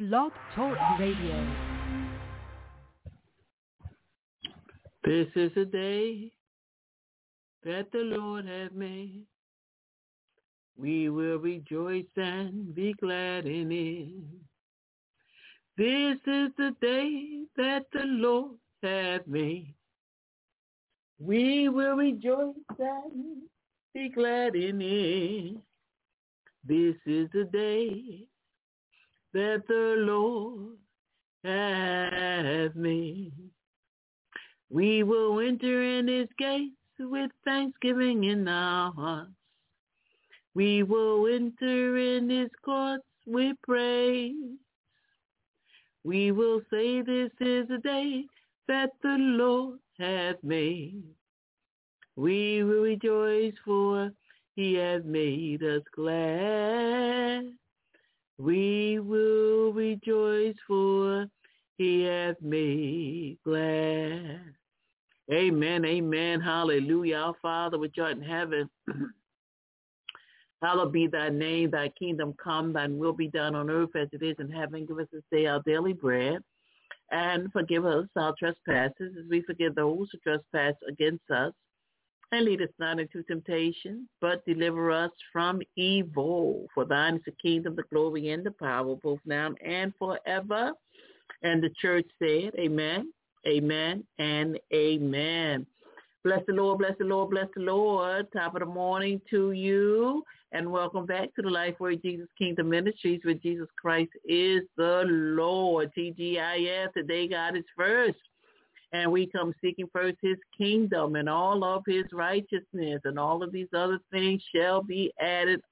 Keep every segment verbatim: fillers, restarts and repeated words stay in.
Blog Talk Radio. This is a day that the Lord hath made. We will rejoice and be glad in it. This is the day that the Lord hath made. We will rejoice and be glad in it. This is the day that the Lord hath made. We will enter in his gates with thanksgiving in our hearts. We will enter in his courts with praise. We will say this is a day that the Lord hath made. We will rejoice for he has made us glad. We will rejoice for he hath made glad. Amen, amen, hallelujah. Our Father which art in heaven, hallowed be thy name, thy kingdom come, thine will be done on earth as it is in heaven. Give us this day our daily bread, and forgive us our trespasses as we forgive those who trespass against us. And lead us not into temptation, but deliver us from evil. For thine is the kingdom, the glory, and the power, both now and forever. And the church said, amen, amen, and amen. Bless the Lord, bless the Lord, bless the Lord. Top of the morning to you. And welcome back to the Life Word Jesus Kingdom Ministries, where Jesus Christ is the Lord. T G I F, today God is first. And we come seeking first his kingdom and all of his righteousness, and all of these other things shall be added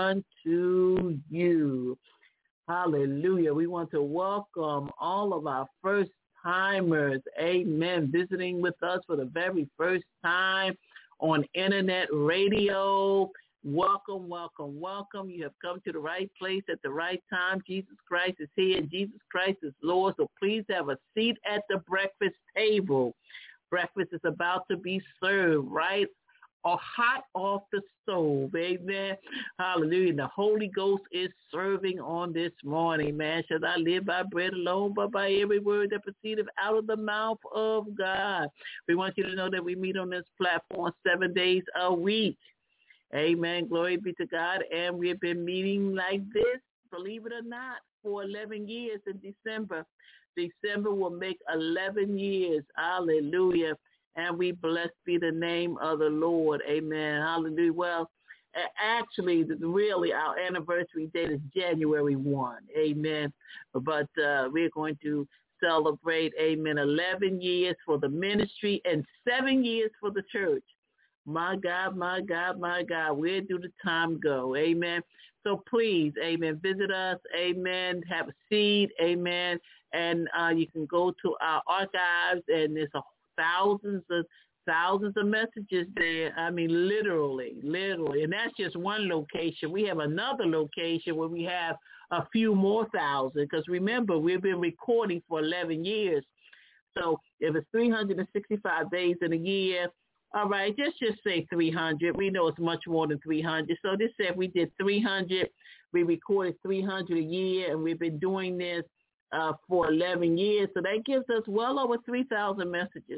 unto you. Hallelujah. We want to welcome all of our first timers, amen, visiting with us for the very first time on internet radio. Welcome, welcome, welcome. You have come to the right place at the right time. Jesus Christ is here. Jesus Christ is Lord. So please have a seat at the breakfast table. Breakfast is about to be served, right? Or hot off the stove. Amen. Hallelujah. The Holy Ghost is serving on this morning, man. Shall I live by bread alone, but by every word that proceedeth out of the mouth of God? We want you to know that we meet on this platform seven days a week. Amen. Glory be to God. And we've been meeting like this, believe it or not, for eleven years in December. December will make eleven years. Hallelujah. And we blessed be the name of the Lord. Amen. Hallelujah. Well, actually, really, our anniversary date is January first. Amen. But uh, we're going to celebrate, amen, eleven years for the ministry and seven years for the church. My God, my God, my God, where do the time go? Amen. So please, amen, visit us, amen, have a seat, amen, and uh, you can go to our archives, and there's a thousands of thousands of messages there. I mean, literally, literally, and that's just one location. We have another location where we have a few more thousand, because remember, we've been recording for eleven years. So if it's three hundred sixty-five days in a year, all right, just just say three hundred. We know it's much more than three hundred. So this said we did three hundred. We recorded three hundred a year, and we've been doing this uh, for eleven years. So that gives us well over three thousand messages.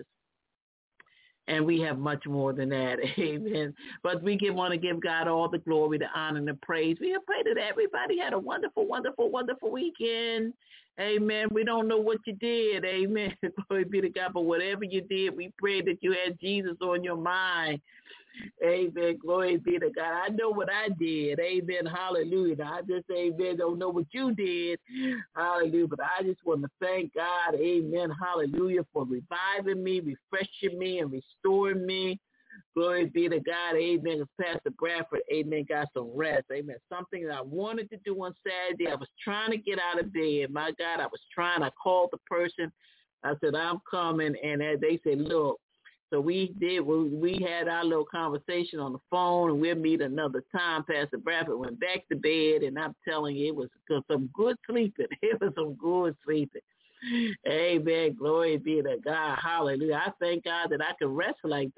And we have much more than that. Amen. But we give, want to give God all the glory, the honor, and the praise. We pray that everybody had a wonderful, wonderful, wonderful weekend. Amen. We don't know what you did. Amen. Glory be to God. But whatever you did, we pray that you had Jesus on your mind. Amen. Glory be to God. I know what I did. Amen. Hallelujah. I just, amen, don't know what you did. Hallelujah. But I just want to thank God. Amen. Hallelujah. For reviving me, refreshing me, and restoring me. Glory be to God. Amen. As Pastor Bradford, amen, got some rest. Amen. Something that I wanted to do on Saturday. I was trying to get out of bed. My God, I was trying. I called the person. I said, I'm coming. And they said, look. So we did, we, we had our little conversation on the phone, and we'll meet another time. Pastor Bradford went back to bed, and I'm telling you, it was some good sleeping. It was some good sleeping. Amen. Glory be to God. Hallelujah. I thank God that I could rest like that.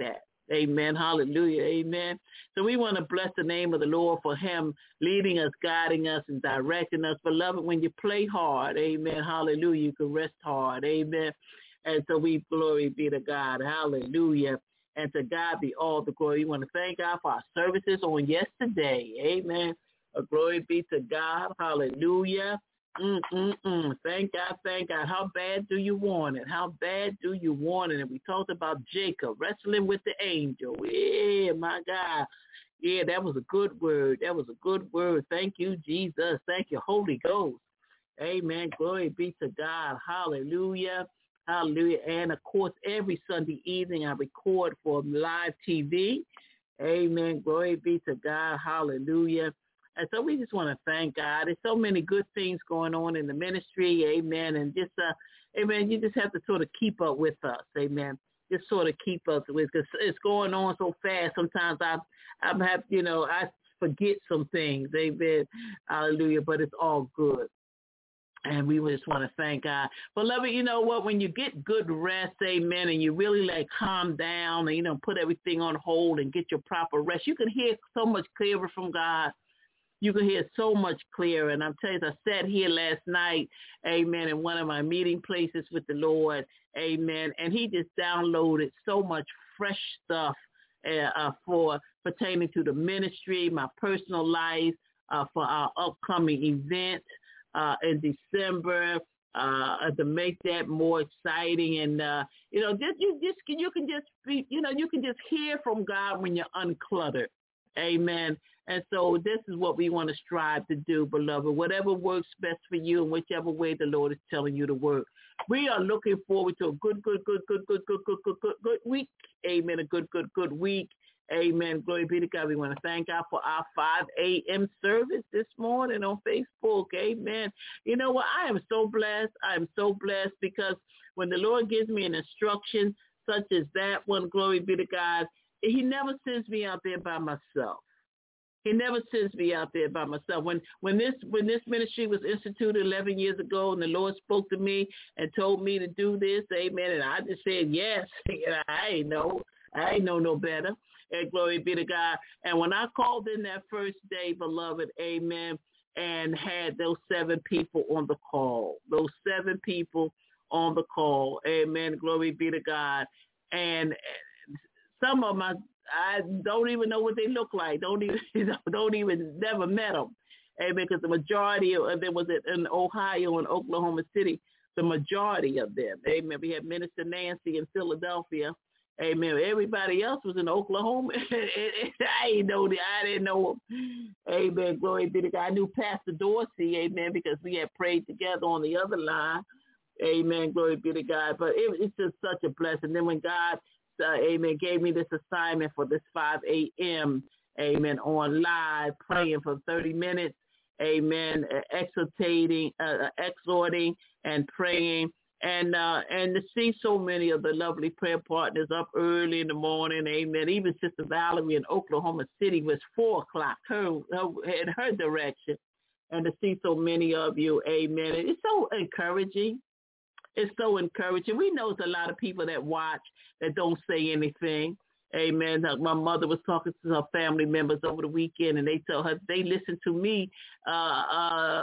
Amen. Hallelujah. Amen. So we want to bless the name of the Lord for him leading us, guiding us, and directing us. Beloved, when you play hard, amen, hallelujah, you can rest hard. Amen. And so we glory be to God. Hallelujah. And to God be all the glory. We want to thank God for our services on yesterday. Amen. Uh, glory be to God. Hallelujah. Mm-mm-mm. Thank God, thank God. How bad do you want it? How bad do you want it? And we talked about Jacob wrestling with the angel. Yeah, my God. Yeah, that was a good word. That was a good word. Thank you, Jesus. Thank you, Holy Ghost. Amen. Glory be to God. Hallelujah. Hallelujah. And, of course, every Sunday evening I record for live T V. Amen. Glory be to God. Hallelujah. And so we just want to thank God. There's so many good things going on in the ministry. Amen. And just, uh, amen, you just have to sort of keep up with us. Amen. Just sort of keep up with, because it's going on so fast. Sometimes I, I have, you know, I forget some things. Amen. Hallelujah. But it's all good. And we just want to thank God. Beloved, you know what? When you get good rest, amen, and you really like calm down and, you know, put everything on hold and get your proper rest, you can hear so much clearer from God. You can hear so much clearer. And I'm telling you, I sat here last night, amen, in one of my meeting places with the Lord, amen, and he just downloaded so much fresh stuff uh, uh, for pertaining to the ministry, my personal life, uh, for our upcoming event uh, in December, uh, to make that more exciting. And, uh, you know, just, you, just, you can just be, you know, you can just hear from God when you're uncluttered. Amen. And so this is what we want to strive to do, beloved. Whatever works best for you and whichever way the Lord is telling you to work. We are looking forward to a good, good, good, good, good, good, good, good, good, good week. Amen. A good, good, good week. Amen. Glory be to God. We want to thank God for our five a.m. service this morning on Facebook. Amen. You know what? I am so blessed. I am so blessed because when the Lord gives me an instruction such as that one, glory be to God, he never sends me out there by myself. He never sends me out there by myself. When when this when this ministry was instituted eleven years ago, and the Lord spoke to me and told me to do this, amen, and I just said yes. I ain't know. I ain't know no better. And glory be to God. And when I called in that first day, beloved, amen, and had those seven people on the call, those seven people on the call, amen, glory be to God. And some of them I, I don't even know what they look like. Don't even don't even never met them. Amen. Because the majority of them was in Ohio and Oklahoma City. The majority of them. Amen. We had Minister Nancy in Philadelphia. Amen. Everybody else was in Oklahoma. I didn't know. I didn't know them. Amen. Glory be to God. I knew Pastor Dorsey. Amen. Because we had prayed together on the other line. Amen. Glory be to God. But it, it's just such a blessing. Then when God Uh, amen, gave me this assignment for this five a.m., amen, on live, praying for thirty minutes, amen, uh, exhortating, uh, exhorting and praying, and uh, and to see so many of the lovely prayer partners up early in the morning, amen. Even Sister Valerie in Oklahoma City was four o'clock, her, her, in her direction, and to see so many of you, amen. It's so encouraging. It's so encouraging. We know there's a lot of people that watch that don't say anything. Amen. My mother was talking to her family members over the weekend, and they tell her they listen to me uh, uh,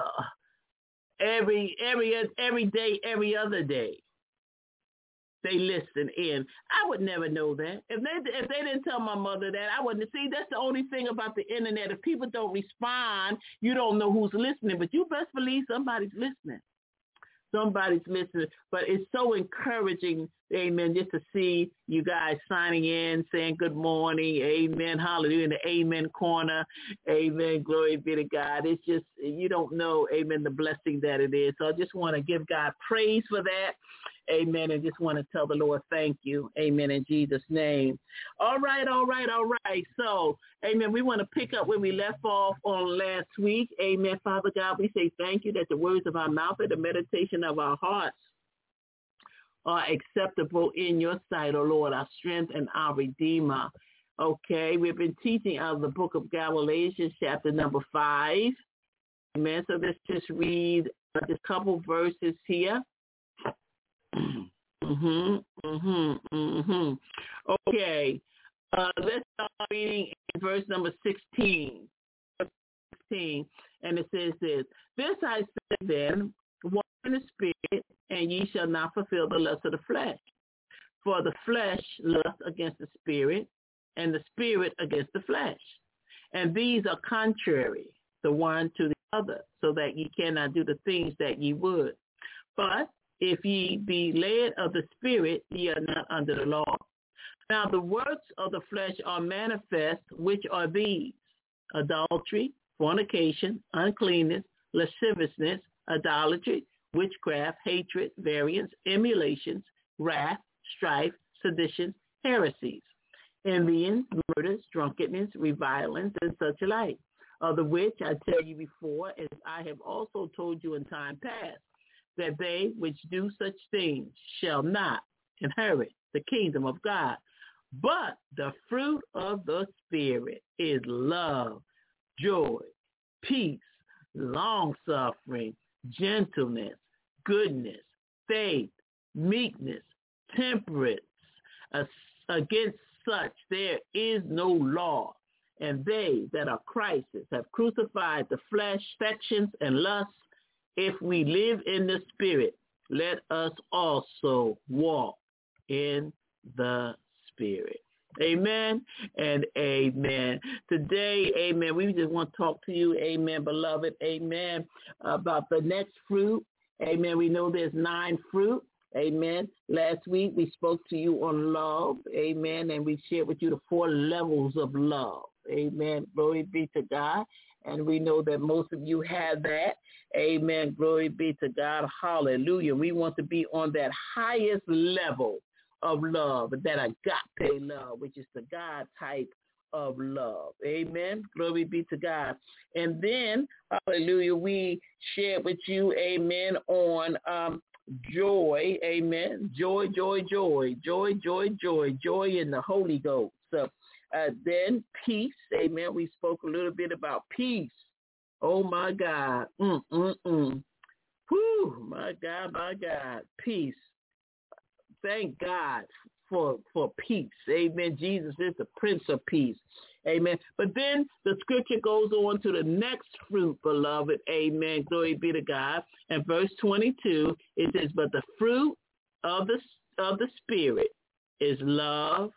every every every day, every other day. They listen in. I would never know that. If they if they didn't tell my mother that, I wouldn't. See, that's the only thing about the internet. If people don't respond, you don't know who's listening, but you best believe somebody's listening. Somebody's listening, but it's so encouraging, amen, just to see you guys signing in, saying good morning, amen, hallelujah, in the amen corner, amen, glory be to God. It's just, you don't know, amen, the blessing that it is. So I just want to give God praise for that, amen, and just want to tell the Lord thank you, amen, in Jesus' name. All right, all right, all right. So, amen, we want to pick up where we left off on last week. Amen, Father God, we say thank you that the words of our mouth and the meditation of our hearts are acceptable in your sight, O Lord, our strength and our Redeemer. Okay, we've been teaching out of the book of Galatians, chapter number five. Amen, so let's just read just a couple verses here. Mm-hmm, mm-hmm, mm-hmm. Okay. Uh, let's start reading in verse number sixteen. sixteen, and it says this, this I say then, walk in the Spirit, and ye shall not fulfill the lust of the flesh. For the flesh lusts against the Spirit, and the Spirit against the flesh. And these are contrary, the one to the other, so that ye cannot do the things that ye would. But if ye be led of the Spirit, ye are not under the law. Now the works of the flesh are manifest, which are these: adultery, fornication, uncleanness, lasciviousness, idolatry, witchcraft, hatred, variance, emulations, wrath, strife, seditions, heresies, envyings, murders, drunkenness, revilings, and such like, of the which I tell you before, as I have also told you in time past, that they which do such things shall not inherit the kingdom of God. But the fruit of the Spirit is love, joy, peace, long-suffering, gentleness, goodness, faith, meekness, temperance. Against such there is no law. And they that are Christ's have crucified the flesh, affections, and lusts. If we live in the Spirit, let us also walk in the Spirit. Amen and amen. Today, amen, we just want to talk to you, amen, beloved, amen, about the next fruit. Amen. We know there's nine fruit. Amen. Last week we spoke to you on love. Amen. And we shared with you the four levels of love. Amen. Glory be to God. And we know that most of you have that. Amen. Glory be to God. Hallelujah. We want to be on that highest level of love, that agape love, which is the God type of love. Amen. Glory be to God. And then, hallelujah, we shared with you, amen, on um, joy. Amen. Joy, joy, joy, joy, joy, joy, joy in the Holy Ghost. So uh, then peace. Amen. We spoke a little bit about peace. Oh, my God. Mm, mm, mm. Whew, my God, my God. Peace. Thank God for for peace. Amen. Jesus is the Prince of Peace. Amen. But then the scripture goes on to the next fruit, beloved. Amen. Glory be to God. And verse twenty-two, it says, but the fruit of the, of the Spirit is love,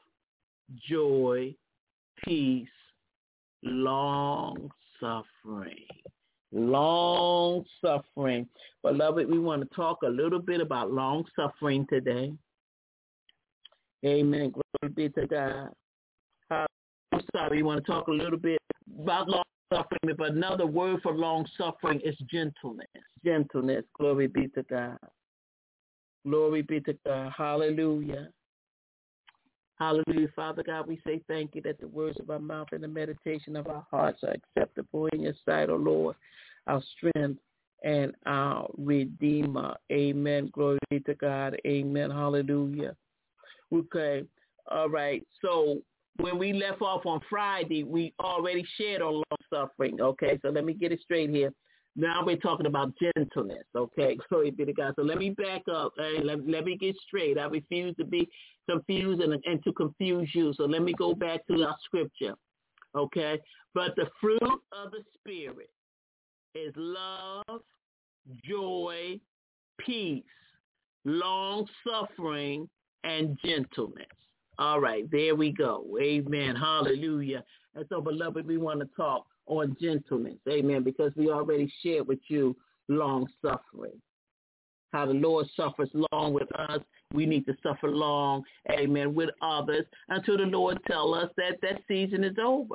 joy, peace, long suffering. Long suffering. Beloved, we want to talk a little bit about long suffering today. Amen. Glory be to God. Uh, I'm sorry, we want to talk a little bit about long suffering, but another word for long suffering is gentleness. Gentleness. Glory be to God. Glory be to God. Hallelujah. Hallelujah. Father God, we say thank you that the words of our mouth and the meditation of our hearts are acceptable in your sight, O Lord, our strength and our Redeemer. Amen. Glory be to God. Amen. Hallelujah. Okay. All right. So when we left off on Friday, we already shared on long suffering. Okay. So let me get it straight here. Now we're talking about gentleness. Okay. Glory be to God. So let me back up. Hey, let, let me get straight. I refuse to be confused and, and to confuse you. So let me go back to our scripture. Okay. But the fruit of the Spirit is love, joy, peace, long suffering, and gentleness. All right, there we go. Amen. Hallelujah. And so, beloved, we want to talk on gentleness. Amen. Because we already shared with you long suffering. How the Lord suffers long with us. We need to suffer long, amen, with others until the Lord tell us that that season is over.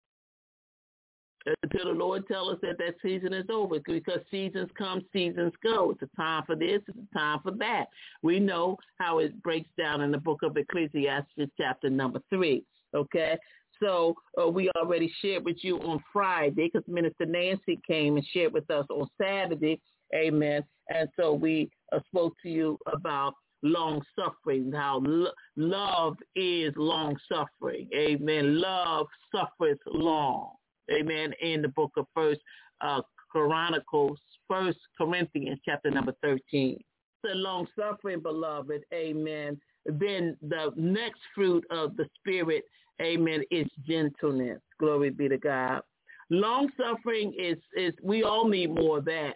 Until the Lord tell us that that season is over, because seasons come, seasons go. It's a time for this, it's a time for that. We know how it breaks down in the book of Ecclesiastes, chapter number three, okay? So uh, we already shared with you on Friday, because Minister Nancy came and shared with us on Saturday, amen. And so we uh, spoke to you about long suffering, how lo- love is long suffering, amen. Love suffers long. Amen. In the book of First uh, Chronicles, First Corinthians, chapter number thirteen. said long suffering, beloved, amen, then the next fruit of the Spirit, amen, is gentleness. Glory be to God. Long suffering is, is we all need more of that.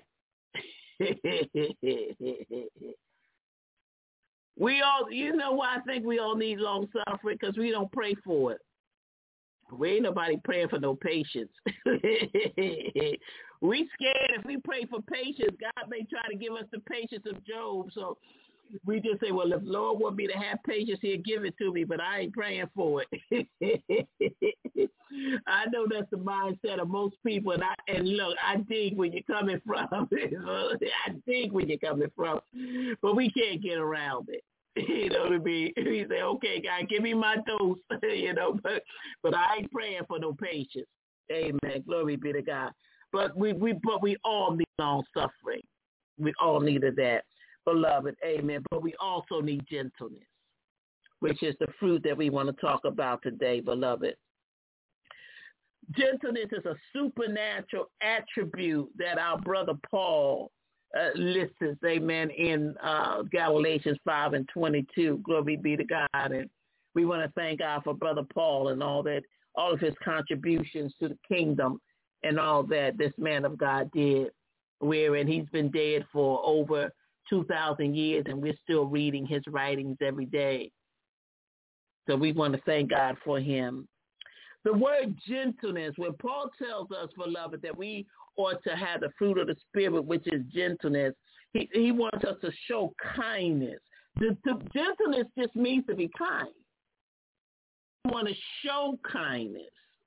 We all, you know why I think we all need long suffering? Because we don't pray for it. We ain't nobody praying for no patience. We scared if we pray for patience, God may try to give us the patience of Job. So we just say, well, if Lord want me to have patience, he'll give it to me, but I ain't praying for it. I know that's the mindset of most people, and I and look, I dig where you're coming from. I dig where you're coming from, but we can't get around it. You know what I mean? We say, okay, God, give me my dose, you know, but but I ain't praying for no patience. Amen. Glory be to God. But we, we but we all need long suffering. We all needed that, beloved. Amen. But we also need gentleness, which is the fruit that we want to talk about today, beloved. Gentleness is a supernatural attribute that our brother Paul uh, lists, amen, in uh, Galatians five and twenty-two. Glory be to God. And we want to thank God for brother Paul and all that, all of his contributions to the kingdom and all that this man of God did, wherein he's been dead for over two thousand years, and we're still reading his writings every day. So we want to thank God for him. The word gentleness, when Paul tells us, beloved, that we ought to have the fruit of the Spirit, which is gentleness, he, he wants us to show kindness. The, the gentleness just means to be kind. We want to show kindness.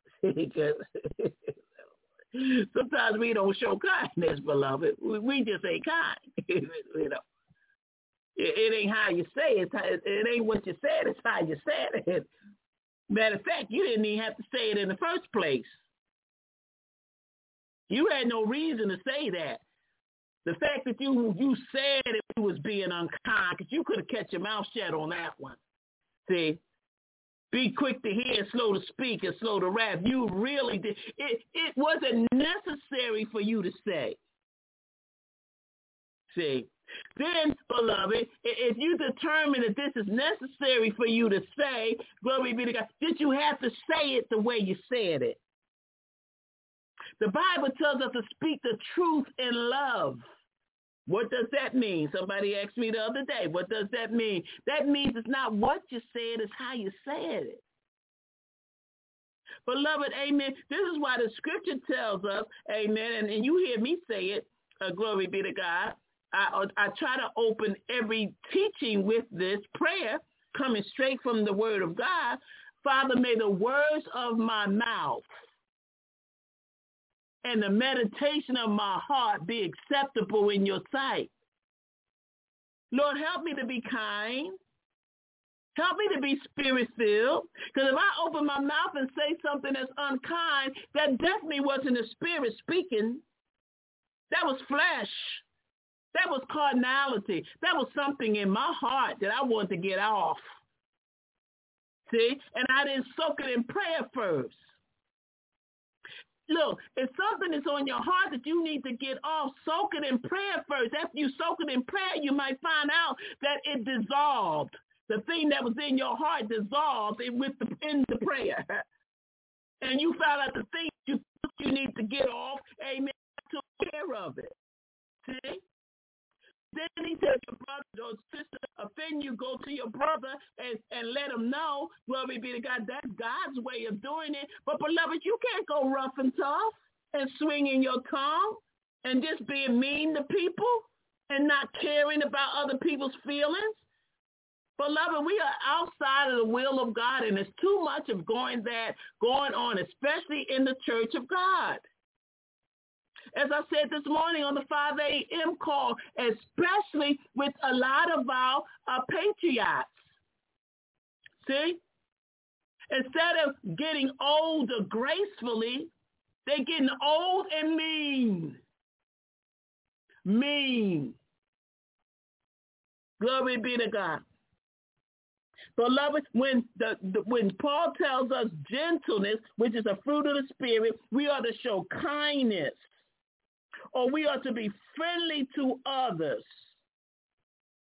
Sometimes we don't show kindness, beloved. We, we just ain't kind. You know, it, it ain't how you say it. It, it ain't what you said. It's how you said it. Matter of fact, you didn't even have to say it in the first place. You had no reason to say that. The fact that you you said it was being unkind, because you could have kept your mouth shut on that one. See? Be quick to hear, slow to speak, and slow to wrath. You really did. It, it wasn't necessary for you to say. See? Then, beloved, if you determine that this is necessary for you to say, glory be to God, did you have to say it the way you said it? The Bible tells us to speak the truth in love. What does that mean? Somebody asked me the other day, what does that mean? That means it's not what you said, it's how you said it. Beloved, amen, this is why the scripture tells us, amen, and, and you hear me say it, uh, glory be to God. I, I try to open every teaching with this prayer coming straight from the word of God. Father, may the words of my mouth and the meditation of my heart be acceptable in your sight. Lord, help me to be kind. Help me to be spirit-filled. Because if I open my mouth and say something that's unkind, that definitely wasn't the Spirit speaking. That was flesh. That was carnality. That was something in my heart that I wanted to get off. See? And I didn't soak it in prayer first. Look, if something is on your heart that you need to get off, soak it in prayer first. After you soak it in prayer, you might find out that it dissolved. The thing that was in your heart dissolved with the, in the prayer. And you found out the thing you, you need to get off, amen, took care of it. See? Then he said, your brother or sister offend you, go to your brother and, and let him know. Glory be to God. That's God's way of doing it. But, beloved, you can't go rough and tough and swinging your tongue and just being mean to people and not caring about other people's feelings. Beloved, we are outside of the will of God, and there's too much of going that going on, especially in the church of God. As I said this morning on the five a.m. call, especially with a lot of our uh, patriots. See? Instead of getting older gracefully, they're getting old and mean. Mean. Glory be to God. Beloved, when the, the when Paul tells us gentleness, which is a fruit of the Spirit, we are to show kindness, or we are to be friendly to others.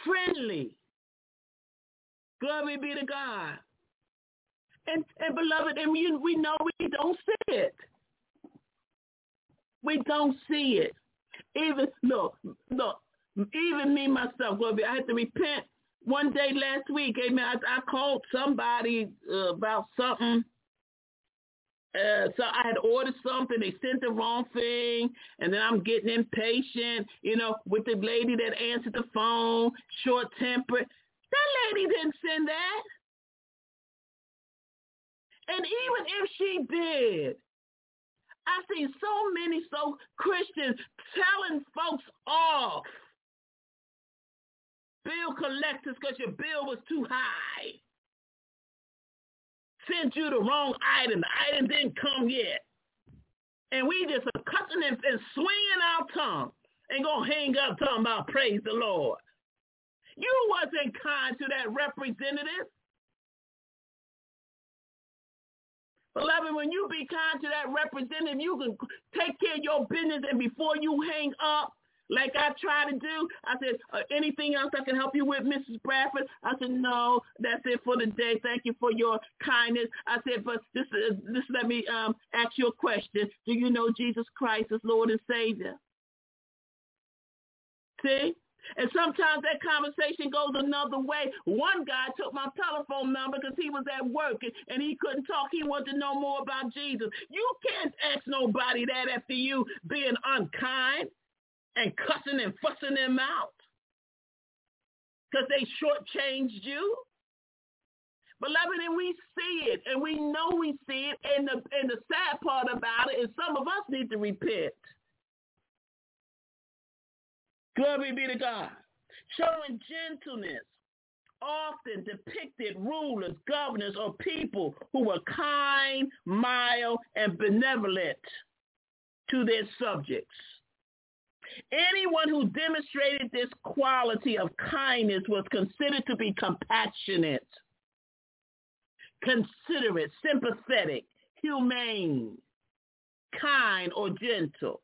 friendly. Glory be to God. And, and beloved, and we, we know we don't see it. We don't see it. Even, look, look, even me, myself, glory be, I had to repent one day last week. Amen. I, I called somebody uh, about something. Uh, so I had ordered something. They sent the wrong thing. And then I'm getting impatient, you know, with the lady that answered the phone, short-tempered. That lady didn't send that. And even if she did, I see so many so Christians telling folks off. Bill collectors because your bill was too high. Sent you the wrong item. The item didn't come yet. And we just are cussing and, and swinging our tongue and going to hang up talking about praise the Lord. You wasn't kind to that representative. Beloved, when you be kind to that representative, you can take care of your business, and before you hang up, like I try to do, I said, uh, anything else I can help you with, Missus Bradford? I said, no, that's it for the day. Thank you for your kindness. I said, but just, uh, just let me um, ask you a question. Do you know Jesus Christ as Lord and Savior? See? And sometimes that conversation goes another way. One guy took my telephone number because he was at work and, and he couldn't talk. He wanted to know more about Jesus. You can't ask nobody that after you being unkind and cussing and fussing them out because they shortchanged you. Beloved, and we see it, and we know we see it, and the, and the sad part about it is some of us need to repent. Glory be to God. Showing gentleness often depicted rulers, governors, or people who were kind, mild, and benevolent to their subjects. Anyone who demonstrated this quality of kindness was considered to be compassionate, considerate, sympathetic, humane, kind, or gentle.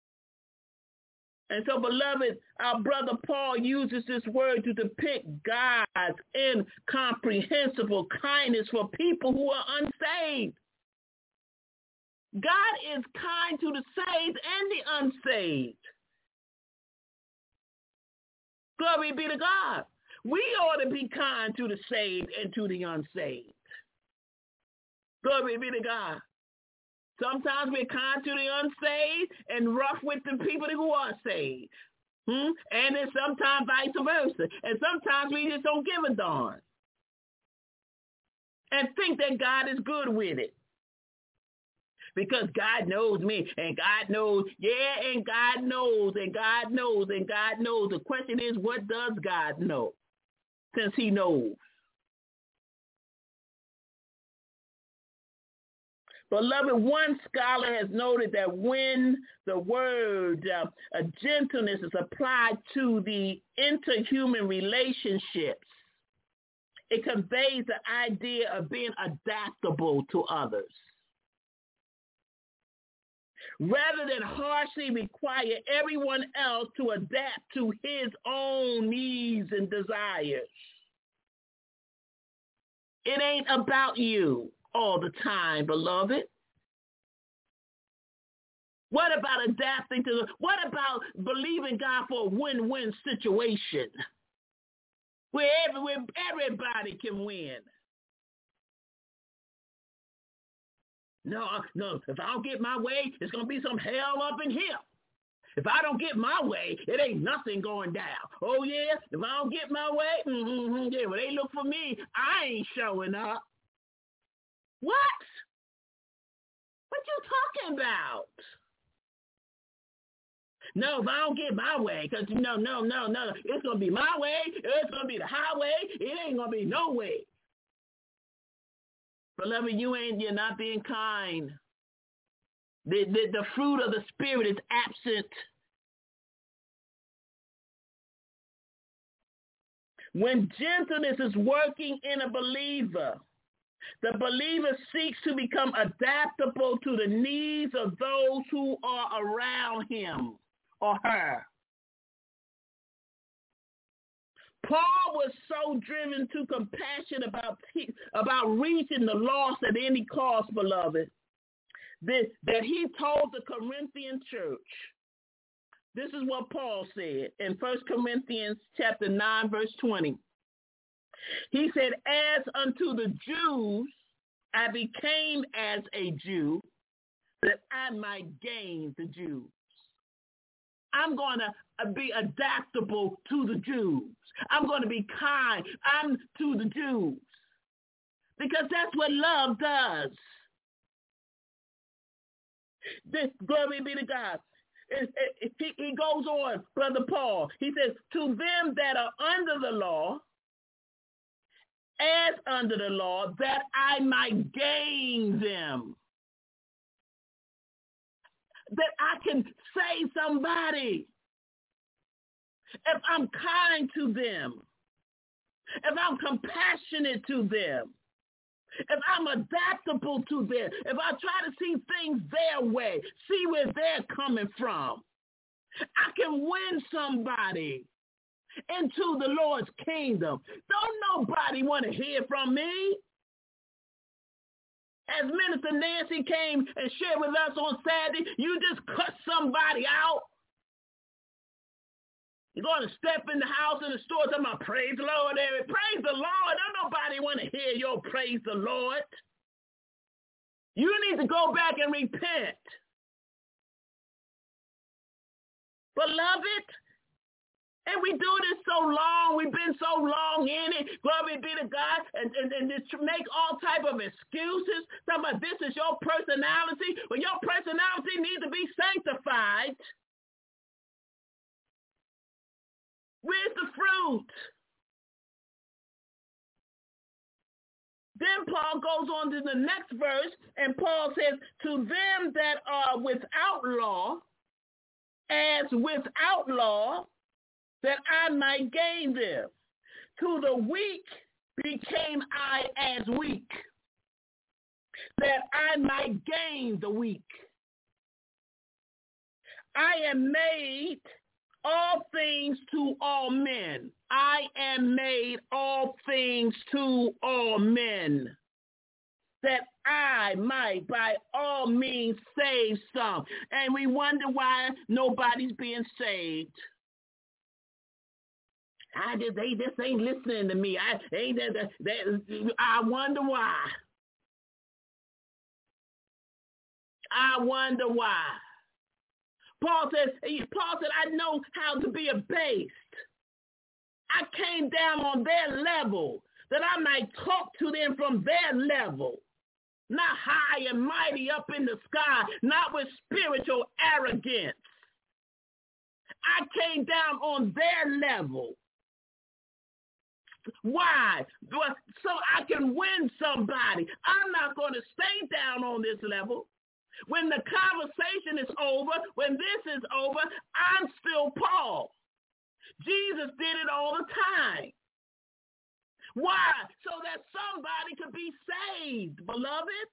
And so, beloved, our brother Paul uses this word to depict God's incomprehensible kindness for people who are unsaved. God is kind to the saved and the unsaved. Glory be to God. We ought to be kind to the saved and to the unsaved. Glory be to God. Sometimes we're kind to the unsaved and rough with the people who are saved. Hmm? And then sometimes vice versa. And sometimes we just don't give a darn. And think that God is good with it. Because God knows me, and God knows, yeah, and God knows, and God knows, and God knows. The question is, what does God know? Since he knows. Beloved, one scholar has noted that when the word uh, uh, gentleness is applied to the interhuman relationships, it conveys the idea of being adaptable to others. Rather than harshly require everyone else to adapt to his own needs and desires. It ain't about you all the time, beloved. What about adapting to, the, what about believing God for a win-win situation where, every, where everybody can win? No, no, if I don't get my way, it's going to be some hell up in here. If I don't get my way, it ain't nothing going down. Oh, yeah, if I don't get my way, mm-hmm, yeah, when they look for me, I ain't showing up. What? What you talking about? No, if I don't get my way, because no, no, no, no, it's going to be my way, it's going to be the highway, it ain't going to be no way. Beloved, you ain't, you're not being kind. The, the, the fruit of the Spirit is absent. When gentleness is working in a believer, the believer seeks to become adaptable to the needs of those who are around him or her. Paul was so driven to compassion about, about reaching the lost at any cost, beloved, that, that he told the Corinthian church. This is what Paul said in First Corinthians chapter nine, verse twenty. He said, as unto the Jews, I became as a Jew, that I might gain the Jews. I'm going to be adaptable to the Jews. I'm going to be kind. I'm to the Jews. Because that's what love does. This, glory be to God. It, it, it, he goes on, Brother Paul. He says, to them that are under the law, as under the law, that I might gain them. That I can save somebody. If I'm kind to them, if I'm compassionate to them, if I'm adaptable to them, if I try to see things their way, see where they're coming from, I can win somebody into the Lord's kingdom. Don't nobody want to hear from me. As Minister Nancy came and shared with us on Saturday, you just cut somebody out. You're going to step in the house in the store talking about praise the Lord. Praise the Lord. Don't nobody want to hear your praise the Lord. You need to go back and repent. Beloved, and we do this so long. We've been so long in it. Glory be to God. And, and, and to make all type of excuses. Talking about this is your personality. Well, your personality needs to be sanctified. Where's the fruit? Then Paul goes on to the next verse, and Paul says, to them that are without law, as without law, that I might gain them. To the weak became I as weak, that I might gain the weak. I am made all things to all men. I am made all things to all men, that I might by all means save some. And we wonder why nobody's being saved. I just, they just ain't listening to me. I ain't that, that, I wonder why. I wonder why. Paul says, Paul said, I know how to be abased. I came down on their level that I might talk to them from their level. Not high and mighty up in the sky, not with spiritual arrogance. I came down on their level. Why? So I can win somebody. I'm not going to stay down on this level. When the conversation is over, when this is over, I'm still Paul. Jesus did it all the time. Why? So that somebody could be saved, beloved.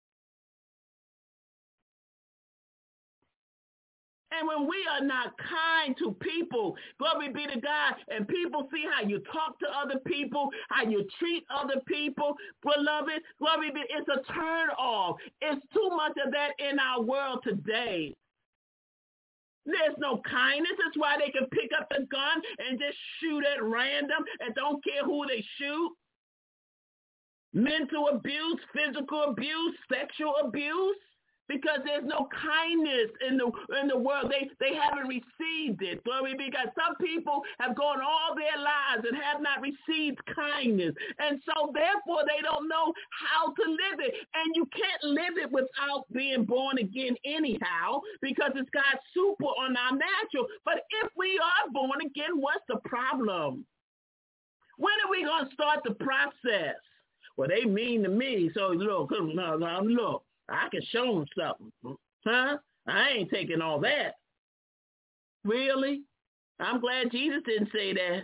And when we are not kind to people, glory be to God, and people see how you talk to other people, how you treat other people, beloved, glory be, it's a turn off. It's too much of that in our world today. There's no kindness. That's why they can pick up the gun and just shoot at random and don't care who they shoot. Mental abuse, physical abuse, sexual abuse. Because there's no kindness in the in the world. They they haven't received it. Glory be God. Some people have gone all their lives and have not received kindness. And so therefore they don't know how to live it. And you can't live it without being born again anyhow, because it's God's super on our natural. But if we are born again, what's the problem? When are we going to start the process? Well, they mean to me. So look, look. I can show them something. Huh? I ain't taking all that. Really? I'm glad Jesus didn't say that.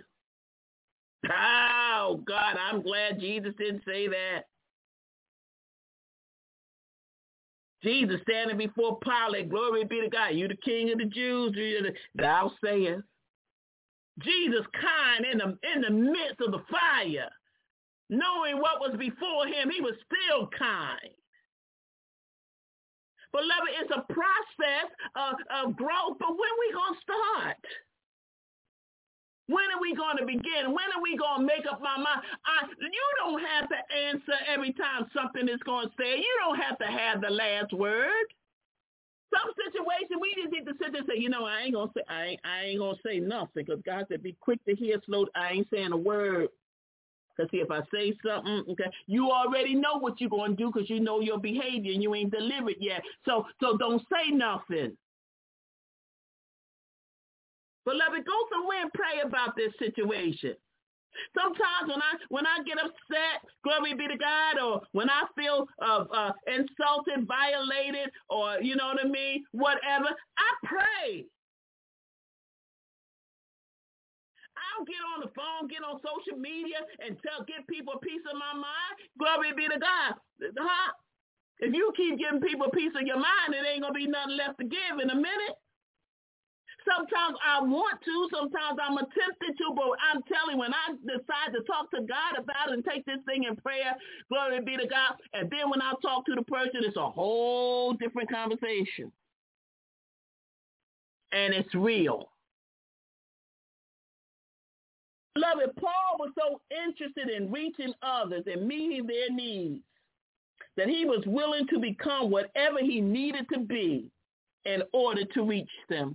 Oh, God, I'm glad Jesus didn't say that. Jesus standing before Pilate, glory be to God. You the king of the Jews, thou sayest. Jesus kind in the, in the midst of the fire. Knowing what was before him, he was still kind. Beloved, it's a process of, of growth, but when are we going to start? When are we going to begin? When are we going to make up my mind? I, you don't have to answer every time something is going to say. You don't have to have the last word. Some situation we just need to sit there and say, you know, I ain't gonna say, I ain't, I ain't gonna say nothing, because God said, be quick to hear, slow. I ain't saying a word. Because see, if I say something, okay, you already know what you're going to do, because you know your behavior and you ain't delivered yet. So so don't say nothing. Beloved, go somewhere and pray about this situation. Sometimes when I when I get upset, glory be to God, or when I feel uh, uh, insulted, violated, or you know what I mean, whatever, I pray. I'll get on the phone, get on social media, and tell, give people a piece of my mind. Glory be to God. Huh? If you keep giving people a piece of your mind, it ain't going to be nothing left to give in a minute. Sometimes I want to, sometimes I'm tempted to, but I'm telling you, when I decide to talk to God about it and take this thing in prayer, glory be to God, and then when I talk to the person, it's a whole different conversation. And it's real. Beloved, Paul was so interested in reaching others and meeting their needs that he was willing to become whatever he needed to be in order to reach them.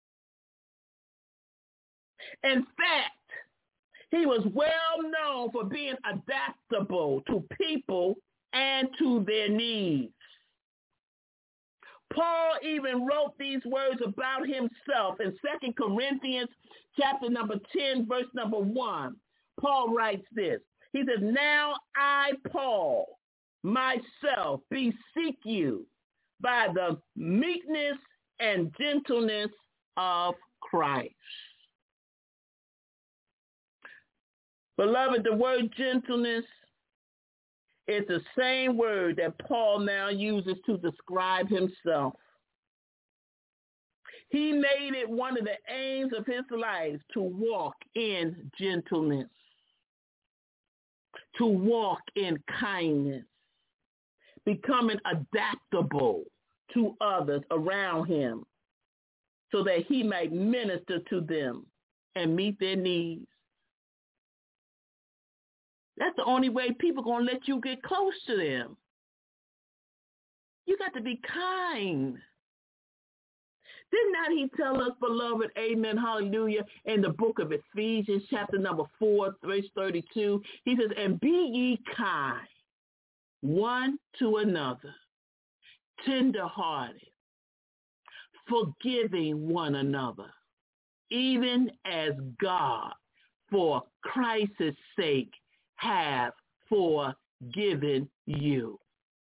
In fact, he was well known for being adaptable to people and to their needs. Paul even wrote these words about himself in Second Corinthians chapter number ten, verse number one. Paul writes this. He says, now I, Paul, myself, beseech you by the meekness and gentleness of Christ. Beloved, the word gentleness is the same word that Paul now uses to describe himself. He made it one of the aims of his life to walk in gentleness, to walk in kindness, becoming adaptable to others around him so that he might minister to them and meet their needs. That's the only way people are going to let you get close to them. You got to be kind. Did not he tell us, beloved, amen, hallelujah, in the book of Ephesians, chapter number four, verse thirty-two, he says, and be ye kind one to another, tenderhearted, forgiving one another, even as God, for Christ's sake, have forgiven you.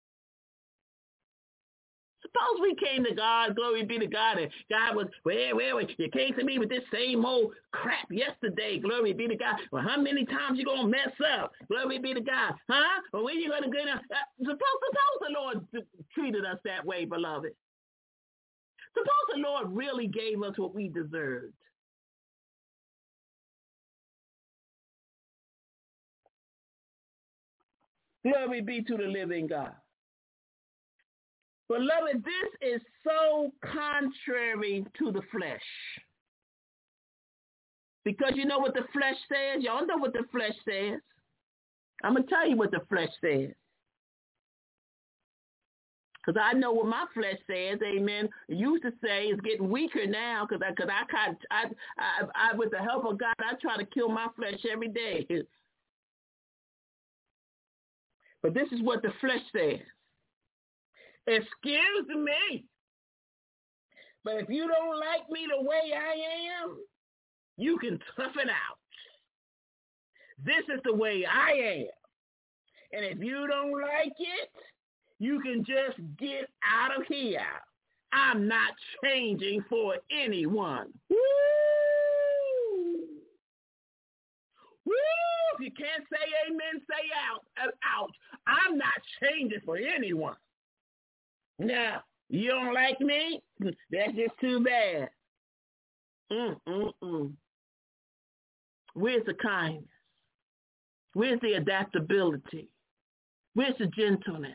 Suppose we came to God, glory be to God, and God was, well, well, you came to me with this same old crap yesterday, glory be to God. Well, how many times you going to mess up? Glory be to God. Huh? Well, when you going to get up? Uh, suppose, suppose the Lord treated us that way, beloved. Suppose the Lord really gave us what we deserved. Glory be to the living God. Beloved, this is so contrary to the flesh. Because you know what the flesh says? Y'all know what the flesh says. I'm going to tell you what the flesh says. Because I know what my flesh says, amen. It used to say it's getting weaker now because I, cause I, I, I, I, with the help of God, I try to kill my flesh every day. But this is what the flesh says. Excuse me, but if you don't like me the way I am, you can tough it out. This is the way I am. And if you don't like it, you can just get out of here. I'm not changing for anyone. Woo! Woo! If you can't say amen, say out. Uh, out. I'm not changing for anyone. Now, you don't like me? That's just too bad. Mm, mm, mm. Where's the kindness? Where's the adaptability? Where's the gentleness?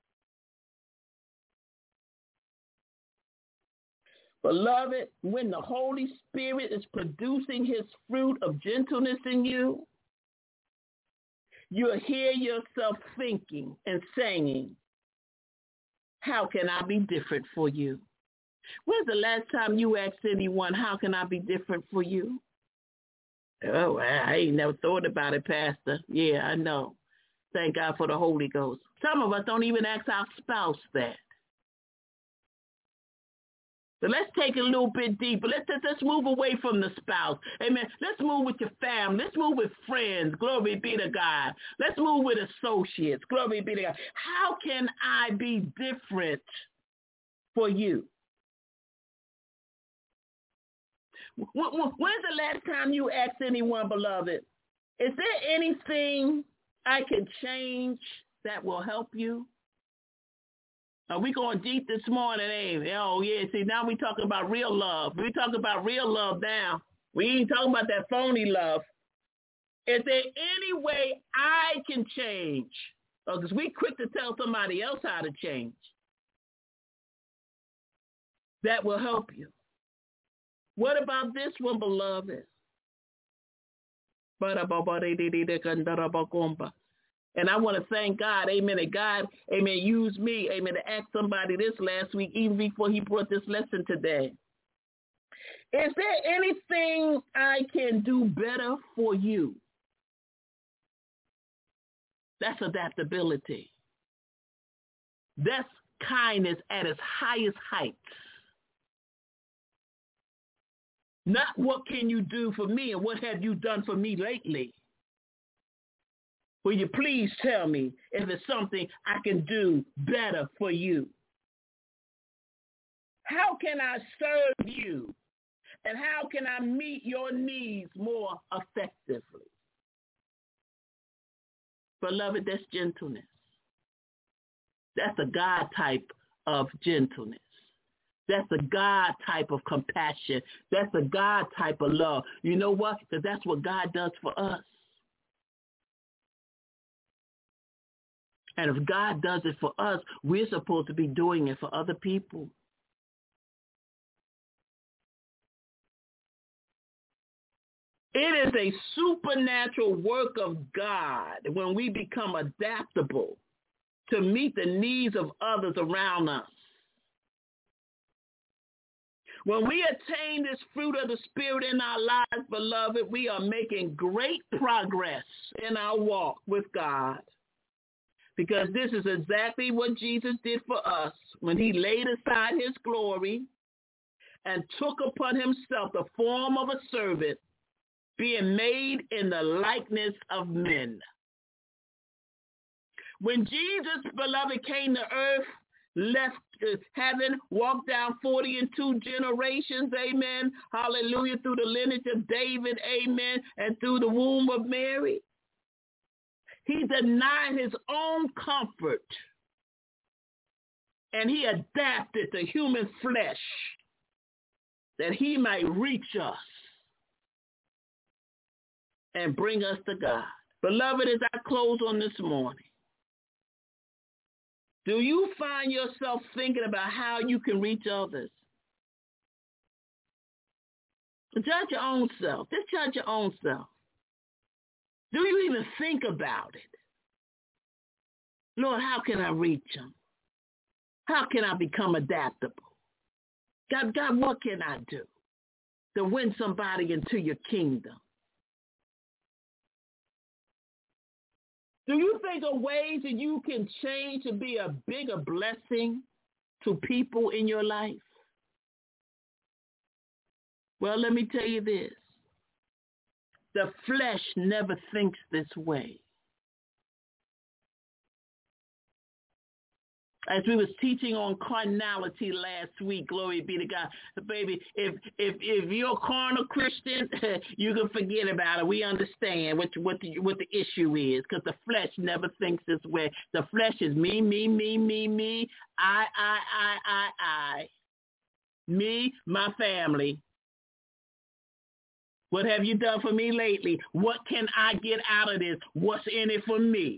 Beloved, when the Holy Spirit is producing his fruit of gentleness in you, you'll hear yourself thinking and saying, how can I be different for you? When's the last time you asked anyone, how can I be different for you? Oh, I ain't never thought about it, Pastor. Yeah, I know. Thank God for the Holy Ghost. Some of us don't even ask our spouse that. But let's take it a little bit deeper. Let's, let's, let's move away from the spouse. Amen. Let's move with your family. Let's move with friends. Glory be to God. Let's move with associates. Glory be to God. How can I be different for you? When's the last time you asked anyone, beloved, is there anything I can change that will help you? Are we going deep this morning, eh? Oh, yeah. See, now we talking about real love. We talking about real love now. We ain't talking about that phony love. Is there any way I can change? Because we quick to tell somebody else how to change. That will help you. What about this one, beloved? And I want to thank God, amen, that God, amen, used me, amen, to ask somebody this last week, even before he brought this lesson today. Is there anything I can do better for you? That's adaptability. That's kindness at its highest heights. Not what can you do for me and what have you done for me lately. Will you please tell me if it's something I can do better for you? How can I serve you? And how can I meet your needs more effectively? Beloved, that's gentleness. That's a God type of gentleness. That's a God type of compassion. That's a God type of love. You know what? Because that's what God does for us. And if God does it for us, we're supposed to be doing it for other people. It is a supernatural work of God when we become adaptable to meet the needs of others around us. When we attain this fruit of the Spirit in our lives, beloved, we are making great progress in our walk with God. Because this is exactly what Jesus did for us when he laid aside his glory and took upon himself the form of a servant, being made in the likeness of men. When Jesus, beloved, came to earth, left uh, heaven, walked down forty and two generations, amen, hallelujah, through the lineage of David, amen, and through the womb of Mary. He denied his own comfort, and he adapted to human flesh that he might reach us and bring us to God. Beloved, as I close on this morning, do you find yourself thinking about how you can reach others? Judge your own self. Just judge your own self. Do you even think about it? Lord, how can I reach them? How can I become adaptable? God, God, what can I do to win somebody into your kingdom? Do you think of ways that you can change to be a bigger blessing to people in your life? Well, let me tell you this. The flesh never thinks this way. As we was teaching on carnality last week, glory be to God, baby, if if if you're a carnal Christian, you can forget about it. We understand what what the what the issue is, because the flesh never thinks this way. The flesh is me, me, me, me, me, I, I, I, I, I, me, my family. What have you done for me lately? What can I get out of this? What's in it for me?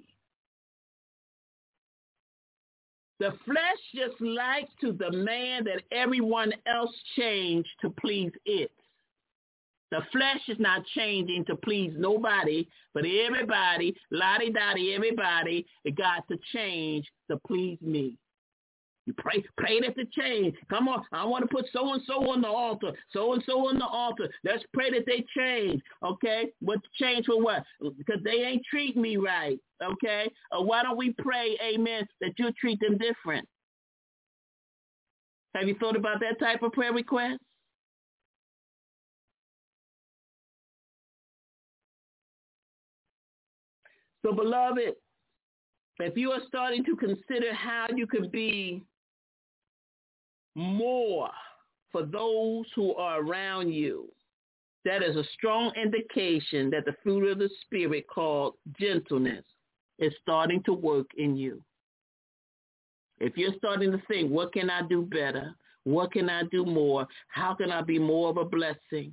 The flesh just likes to demand that everyone else change to please it. The flesh is not changing to please nobody, but everybody, lottie-dottie, everybody, it got to change to please me. You pray, pray that to change. Come on, I want to put so-and-so on the altar, so-and-so on the altar. Let's pray that they change, okay? What change for what? Because they ain't treat me right, okay? Or why don't we pray, amen, that you treat them different? Have you thought about that type of prayer request? So, beloved, if you are starting to consider how you can be more for those who are around you, that is a strong indication that the fruit of the Spirit called gentleness is starting to work in you. If you're starting to think, what can I do better? What can I do more? How can I be more of a blessing?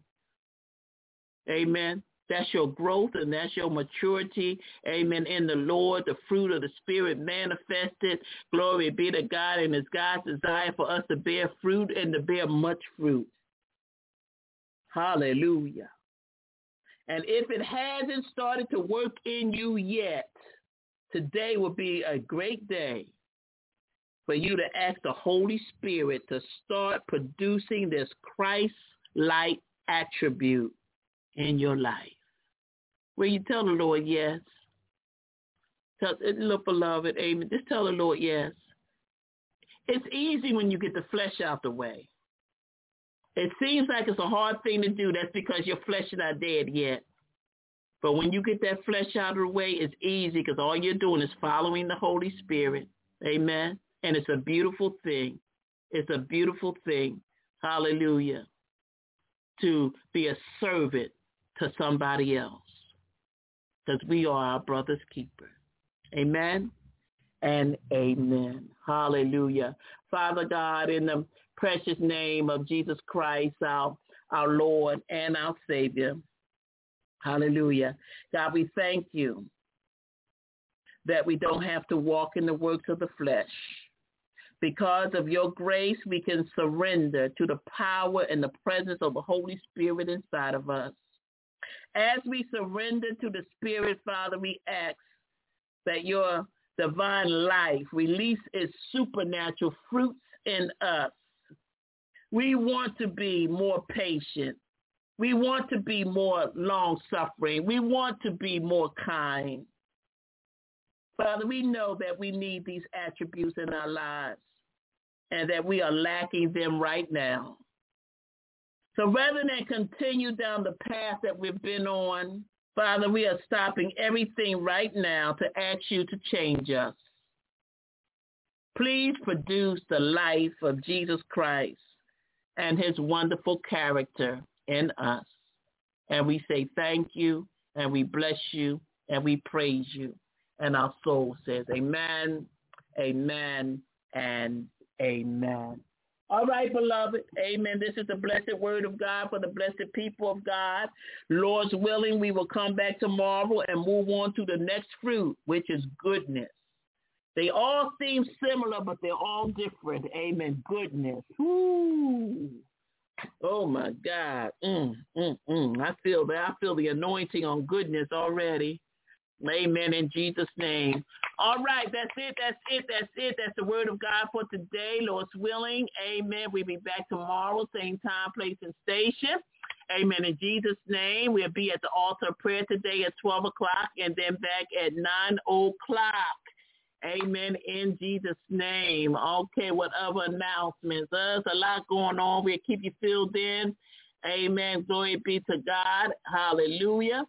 Amen. That's your growth and that's your maturity. Amen. In the Lord, the fruit of the Spirit manifested. Glory be to God. And it's God's desire for us to bear fruit and to bear much fruit. Hallelujah. And if it hasn't started to work in you yet, today will be a great day for you to ask the Holy Spirit to start producing this Christ-like attribute in your life. Will you tell the Lord yes? Tell, look, beloved, amen. Just tell the Lord yes. It's easy when you get the flesh out the way. It seems like it's a hard thing to do. That's because your flesh is not dead yet. But when you get that flesh out of the way, it's easy because all you're doing is following the Holy Spirit. Amen. And it's a beautiful thing. It's a beautiful thing. Hallelujah. To be a servant to somebody else. Because we are our brother's keeper. Amen and amen. Hallelujah. Father God, in the precious name of Jesus Christ, our, our Lord and our Savior. Hallelujah. God, we thank you that we don't have to walk in the works of the flesh. Because of your grace, we can surrender to the power and the presence of the Holy Spirit inside of us. As we surrender to the Spirit, Father, we ask that your divine life release its supernatural fruits in us. We want to be more patient. We want to be more long-suffering. We want to be more kind. Father, we know that we need these attributes in our lives and that we are lacking them right now. So rather than continue down the path that we've been on, Father, we are stopping everything right now to ask you to change us. Please produce the life of Jesus Christ and his wonderful character in us. And we say thank you, and we bless you, and we praise you. And our soul says amen, amen, and amen. All right, beloved. Amen. This is the blessed word of God for the blessed people of God. Lord's willing, we will come back tomorrow and move on to the next fruit, which is goodness. They all seem similar, but they're all different. Amen. Goodness. Ooh. Oh, my God. Mm, mm, mm. I feel that. I feel the anointing on goodness already. Amen, in Jesus' name. All right, that's it, that's it, that's it. That's the word of God for today, Lord's willing. Amen. We'll be back tomorrow, same time, place, and station. Amen, in Jesus' name. We'll be at the altar of prayer today at twelve o'clock and then back at nine o'clock. Amen, in Jesus' name. Okay, what other announcements? There's a lot going on. We'll keep you filled in. Amen. Glory be to God. Hallelujah.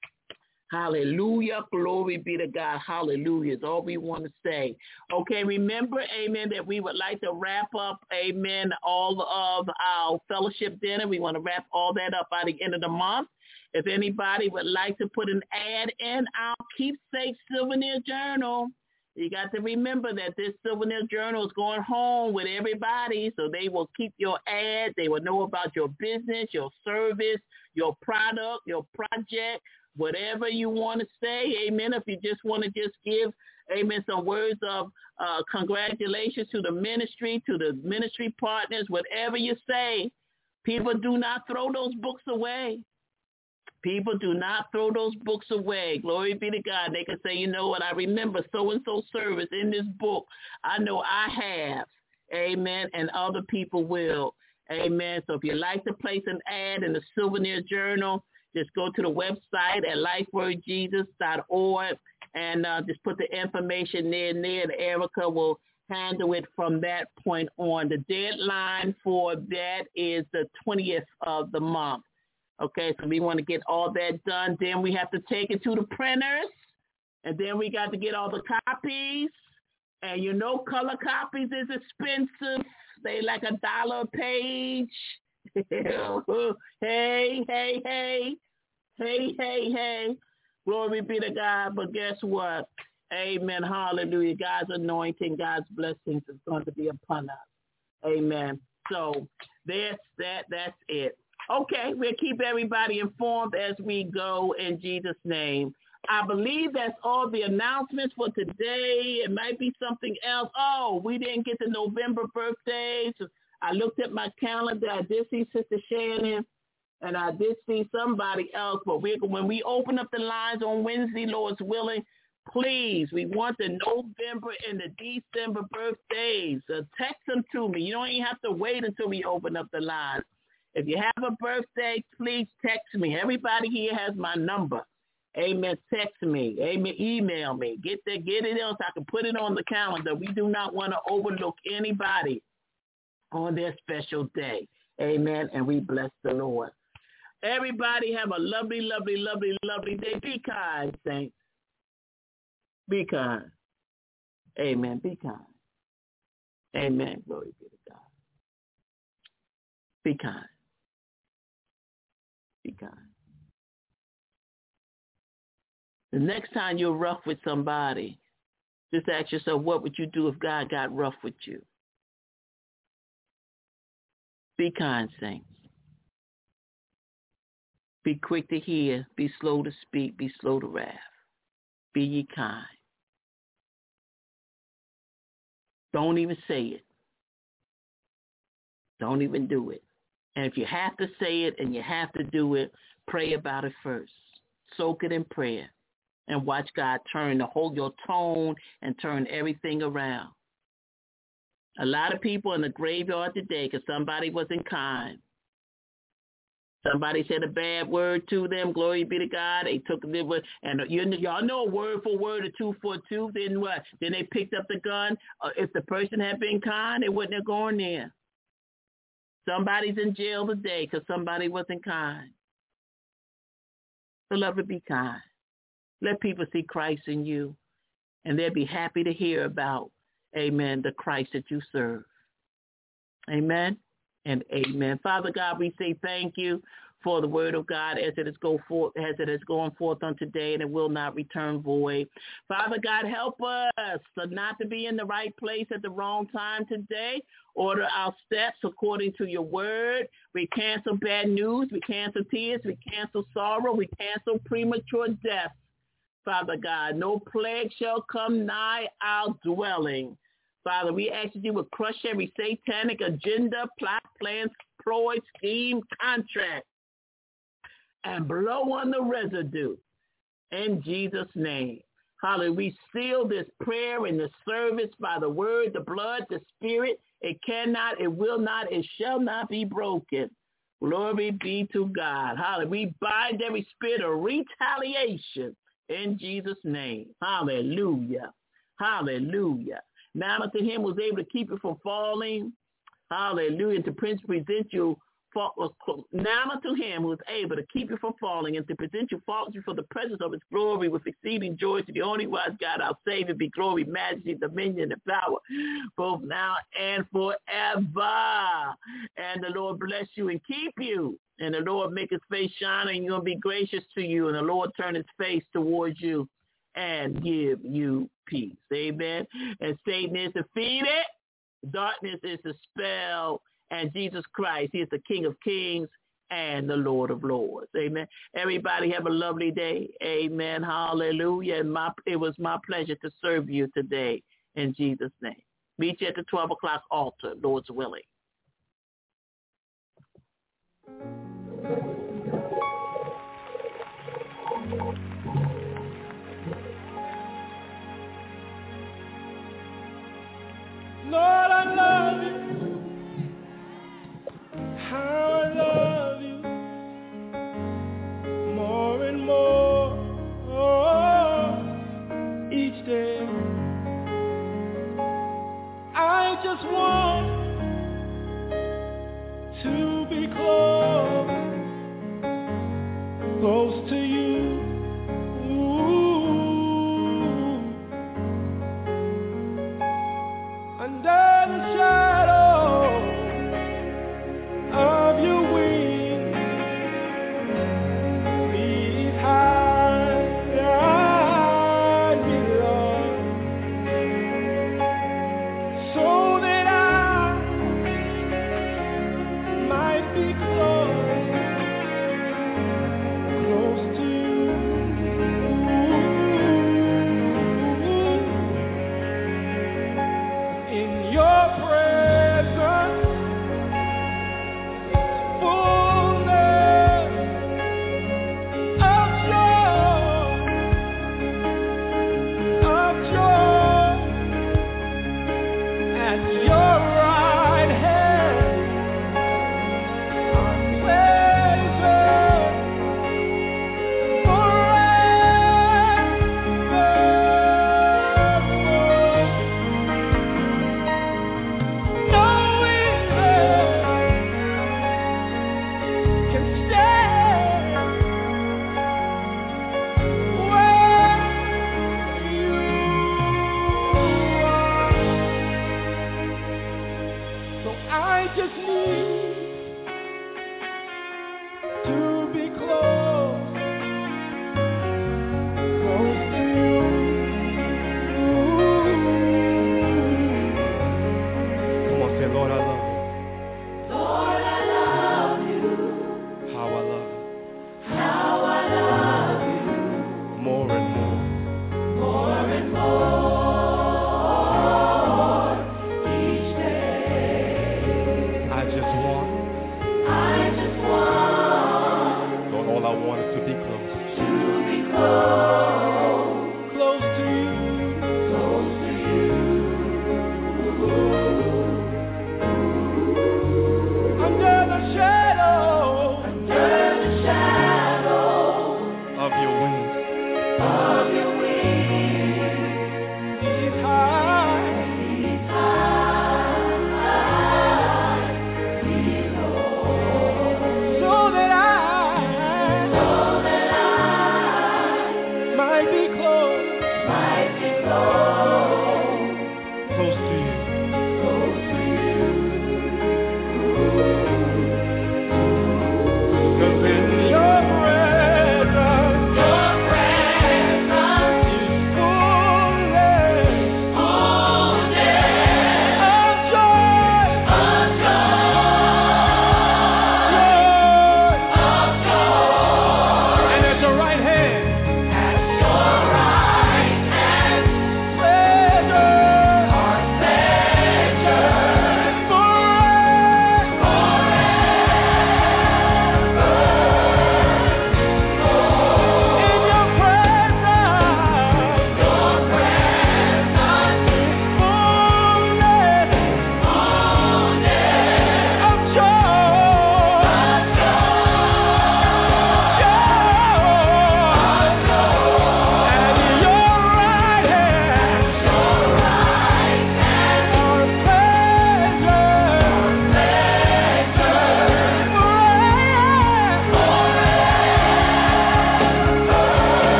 Hallelujah. Glory be to God. Hallelujah is all we want to say. Okay, remember, amen, that we would like to wrap up, amen, all of our fellowship dinner. We want to wrap all that up by the end of the month. If anybody would like to put an ad in our keepsake souvenir journal, You got to remember that this Souvenir Journal is going home with everybody, so they will keep your ad. They will know about your business, your service, your product, your project, whatever you want to say. Amen. If you just want to just give, amen, some words of uh, congratulations to the ministry, to the ministry partners, whatever you say, people do not throw those books away. People do not throw those books away. Glory be to God. They can say, you know what, I remember so-and-so service in this book. I know I have. Amen. And other people will. Amen. So if you'd like to place an ad in the Souvenir Journal, just go to the website at life word jesus dot org and uh, just put the information there and there. And Erica will handle it from that point on. The deadline for that is the twentieth of the month. Okay, so we want to get all that done. Then we have to take it to the printers, and then we got to get all the copies. And you know color copies is expensive. They like a dollar a page. hey, hey, hey. Hey, hey, hey. Glory be to God. But guess what? Amen. Hallelujah. God's anointing, God's blessings is going to be upon us. Amen. So that's that. That's it. Okay, we'll keep everybody informed as we go in Jesus' name. I believe that's all the announcements for today. It might be something else. Oh, we didn't get the November birthdays. I looked at my calendar. I did see Sister Shannon, and I did see somebody else. But we're, when we open up the lines on Wednesday, Lord's willing, please, we want the November and the December birthdays. Uh, text them to me. You don't even have to wait until we open up the lines. If you have a birthday, please text me. Everybody here has my number. Amen. Text me. Amen. Email me. Get that, get it else. I can put it on the calendar. We do not want to overlook anybody on their special day. Amen. And we bless the Lord. Everybody have a lovely, lovely, lovely, lovely day. Be kind, saints. Be kind. Amen. Be kind. Amen. Glory be to God. Be kind. Be kind. The next time you're rough with somebody, just ask yourself, what would you do if God got rough with you? Be kind, saints. Be quick to hear. Be slow to speak. Be slow to wrath. Be ye kind. Don't even say it. Don't even do it. And if you have to say it and you have to do it, pray about it first. Soak it in prayer and watch God turn the whole your tone and turn everything around. A lot of people in the graveyard today because somebody wasn't kind. Somebody said a bad word to them. Glory be to God. They took it, and you, y'all know a word for word, a two for two. Then what? Then they picked up the gun. Uh, if the person had been kind, they wouldn't have gone there. Somebody's in jail today because somebody wasn't kind. Beloved, be kind. Let people see Christ in you, and they'll be happy to hear about, amen, the Christ that you serve. Amen and amen. Father God, we say thank you for the word of God as it is go forth, as it is going forth on today, and it will not return void. Father God, help us not to be in the right place at the wrong time today. Order our steps according to your word. We cancel bad news. We cancel tears. We cancel sorrow. We cancel premature death. Father God, no plague shall come nigh our dwelling. Father, we ask that you would crush every satanic agenda, plot, plan, ploy, scheme, contract, and blow on the residue in Jesus' name. Hallelujah. We seal this prayer in the service by the word, the blood, the spirit. It cannot, it will not, it shall not be broken. Glory be to God. Hallelujah. We bind every spirit of retaliation in Jesus' name. Hallelujah. Hallelujah. Now unto him was able to keep you from falling. Hallelujah. To present you now unto him who is able to keep you from falling and to present you faultless before the presence of his glory with exceeding joy, to the only wise God, our Savior, be glory, majesty, dominion, and power, both now and forever. And the Lord bless you and keep you. And the Lord make his face shine on you and be gracious to you. And the Lord turn his face towards you and give you peace. Amen. And Satan is defeated. Darkness is dispelled. And Jesus Christ, he is the King of Kings and the Lord of Lords. Amen. Everybody have a lovely day. Amen. Hallelujah. And my, it was my pleasure to serve you today in Jesus' name. Meet you at the twelve o'clock altar, Lord's willing. Lord, I love you. How I love you. More and more oh, each day. I just want to be close, close to you. Under the shadow of your wings, please hide me, Lord, so that I might be close, close to you. In your presence, fullness of joy, of joy. At your right hand are pleasures forevermore. No evil can stand where you are. So I just need to be close, close to you. Come on, say, Lord, I love you. Lord, I love you. How I love you. How I love you. More and more. More and more each day. I just want, I just want Lord, all I want is to be close.